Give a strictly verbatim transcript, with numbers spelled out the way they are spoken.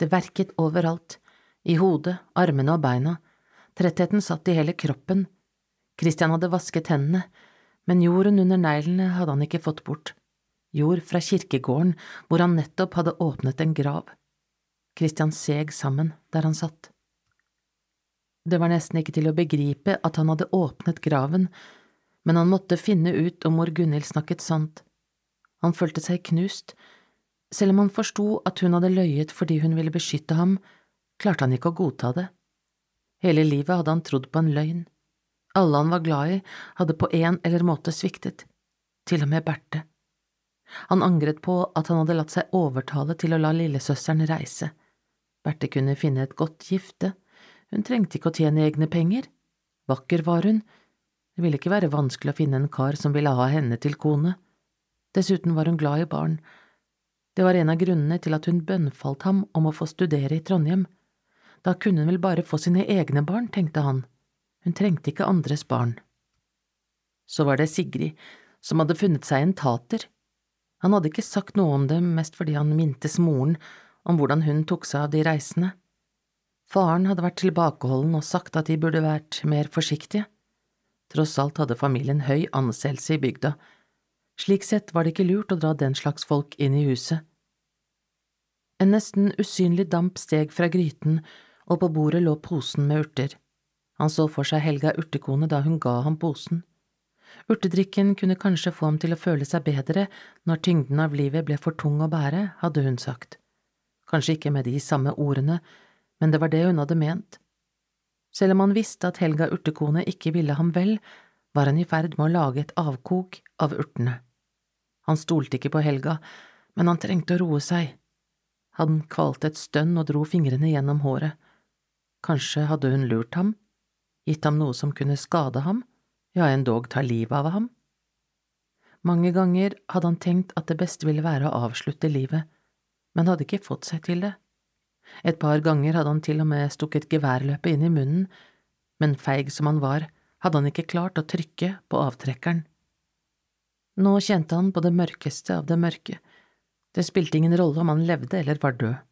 Det verket overalt, i hodet, armene og beina. Trettheten satt i hele kroppen. Christian hadde vasket hendene, men jorden under neglene hadde han ikke fått bort. Jord fra kirkegården, hvor han nettopp hadde åpnet en grav. Christian seg sammen der han satt. Det var nesten ikke til å begripe at han hadde åpnet graven, men han måtte finne ut om mor Gunhild snakket sant. Han følte seg knust. Selv om han forsto at hun hadde løyet fordi hun ville beskytte ham, klarte han ikke å godta det. Hele livet hadde han trodd på en løgn. Alle han var glad i, hadde på en eller måte sviktet, til og med Berthe. Han angret på at han hadde latt seg overtale til å la lillesøsteren reise. Berthe kunne finne et godt gifte, hun trengte ikke å tjene egne penger. Vakker var hun. Det ville ikke være vanskelig å finne en kar som ville ha henne til kone. Dessuten var hun glad i barn. Det var en av grunnene til at hun bønnfalt ham om å få studere i Trondheim. Da kunne hun vel bare få sine egne barn, tenkte han. Hun trengte ikke andres barn. Så var det Sigrid, som hadde funnet seg en tater. Han hadde ikke sagt noe om det, mest fordi han mintes moren om hvordan hun tok seg av de reisende. Faren hadde vært tilbakeholden og sagt at de burde vært mer forsiktige. Tross alt hadde familien høy anseelse i bygda. Slik sett var det ikke lurt å dra den slags folk inn i huset. En nesten usynlig damp steg fra gryten, og på bordet lå posen med urter. Han så for seg Helga urtekone da hun ga ham posen. Urtedrikken kunne kanskje få ham til å føle seg bedre når tyngden av livet ble for tung å bære, hadde hun sagt. Kanskje ikke med de samme ordene, men det var det hun hadde ment. Selv om han visste at Helga urtekone ikke ville ham vel, var han i ferd med å lage et avkok av urtene. Han stolte ikke på Helga, men han trengte å roe seg. Han kvalte et stønn og dro fingrene gjennom håret. Kanskje hadde hun lurt ham, gitt ham noe som kunne skade ham, ja endog ta livet av ham. Mange ganger hadde han tenkt at det beste ville være å avslutte livet, men hadde ikke fått seg til det. Et par ganger hadde han til og med stukket geværløpet inn i munnen, men feig som han var, hadde han ikke klart å trykke på avtrekkeren. Nå kjente han på det mørkeste av det mørke. Det spilte ingen rolle om han levde eller var død.